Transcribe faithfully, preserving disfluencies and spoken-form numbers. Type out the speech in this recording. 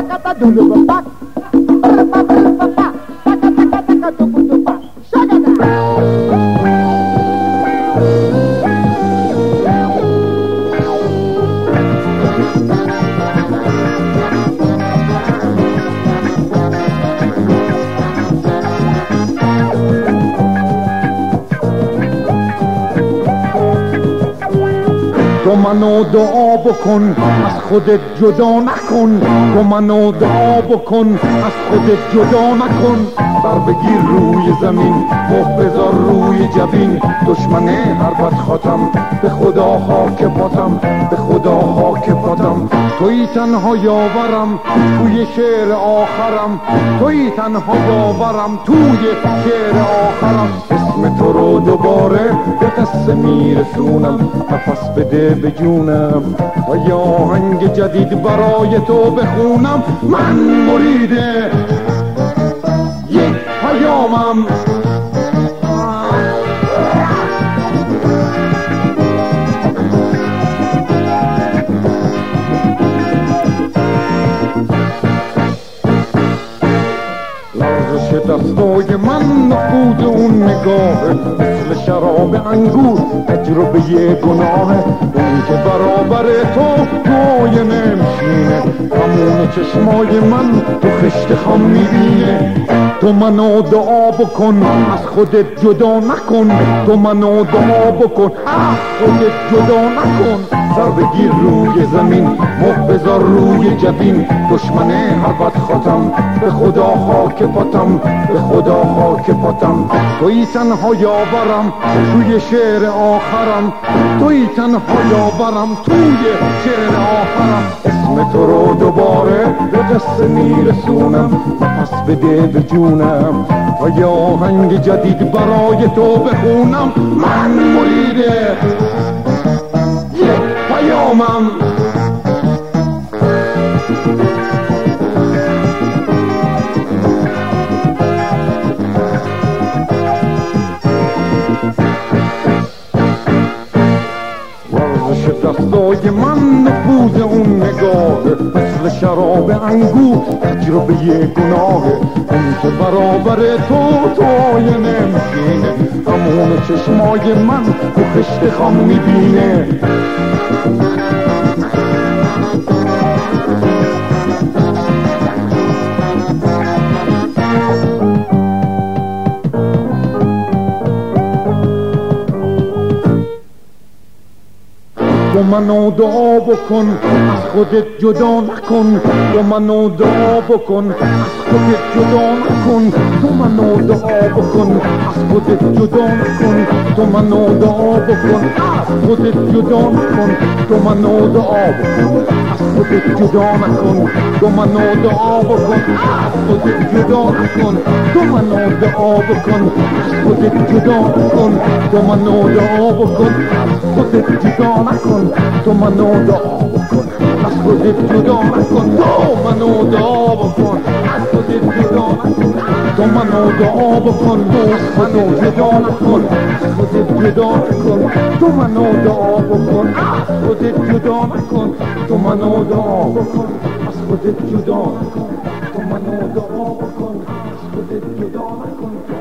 shagata dulu bepak, berpa berpa pak, taka taka taka tuku tupak, shagata. تو منو دعا بکن از خودت جدا نکن، تو منو دعا بکن از خودت جدا نکن. بر بگیر روی زمین مخ بذار روی جبین، دشمن هر بد خاتم به خدا خاک پاتم، به خدا خاک پاتم. توی تنها یاورم توی شعر آخرم، توی تنها یاورم توی شعر آخرم. اسم تو رو دوباره به قصه میرسونم، نفس بده به جونم و یا آهنگ جدید برای تو بخونم. من مرید یک پیامم، لرزش دستای من نفوذ اون نگاه مثل شراب انگور تجربه گناه. اون که برابر تو توی نمیشینه، همون چشمای من تو خشت خم میبینه. تو منو دعا بکن از خودت جدا نکن، تو منو دعا بکن از خودت جدا نکن. سر بگیر روی زمین مخ بذار روی جبین، دشمن هر بد خاتم به خدا خاک پاتم، به خدا خاک پاتم. توی تنها یاورم توی شعر آخرم، توی تنها یاورم توی شعر آخرم. اسم تو رو دوباره به قصه میرسونم، نفس بده به جونم و یا آهنگ جدید برای تو بخونم. من مرید یک پیامم، ورزش دستای من نفوذ اون نگاه مثل شراب انگور تجربه گناه. اون که برابر تو توی نمیشینه، همون چشمای من تو خشت خم میبینه. تو منو دعا بکن از خودت جدا نکن، تو منو دعا بکن از خودت جدا نکن. تو منو دعا بکن از خودت جدا نکن، تو منو دعا بکن از خودت جدا نکن. تو منو دعا بکن از خودت جدا نکن، تو منو دعا بکن از خودت جدا نکن. تو منو دعا بکن از خودت جدا نکن، تو منو دعا بکن از خودت جدا نکن. تو منو دعا بکن از خودت جدا نکن، تو منو دعا بکن از خودت جدا نکن. تو منو دعا بکن از خودت جدا نکن، از خودت جدا نکن. تو منو دعا بکن از خودت جدا نکن، تو منو دعا بکن از خودت جدا نکن. تو منو دعا بکن از خودت جدا نکن.